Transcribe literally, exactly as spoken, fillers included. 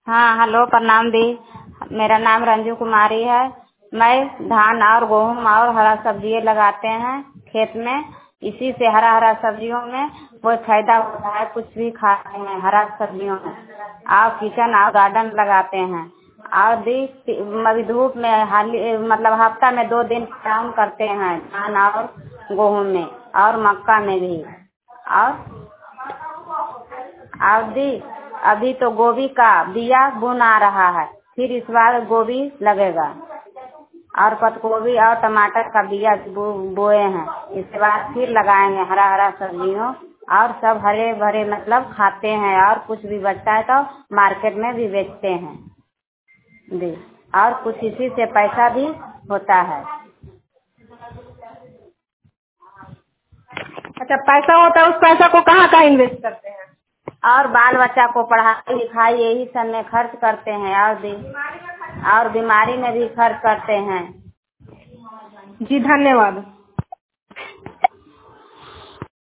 हाँ हेलो, प्रणाम दी। मेरा नाम रंजू कुमारी है। मैं धान और गेहूँ और हरा सब्जी लगाते हैं खेत में। इसी से हरा हरा सब्जियों में कोई फायदा होता है, कुछ भी खाते हैं हरा सब्जियों में। और किचन और गार्डन लगाते हैं। और दी अभी धूप में हाली मतलब हफ्ता में दो दिन काम करते हैं धान और गेहूँ में और मक्का में भी। और और दी अभी तो गोभी का बिया बुन आ रहा है, फिर इस बार गोभी लगेगा। और पत्ता गोभी और टमाटर का बिया बो, बोए हैं। इसके बाद फिर लगाएंगे हरा हरा सब्जियों। और सब हरे भरे मतलब खाते हैं, और कुछ भी बचता है तो मार्केट में भी बेचते हैं दी। और कुछ इसी से पैसा भी होता है। अच्छा, पैसा होता है, उस पैसा को कहाँ कहाँ इन्वेस्ट करते हैं? और बाल बच्चा को पढ़ाई लिखाई यही सब में खर्च करते हैं। और दी और बीमारी में भी खर्च करते हैं। जी धन्यवाद।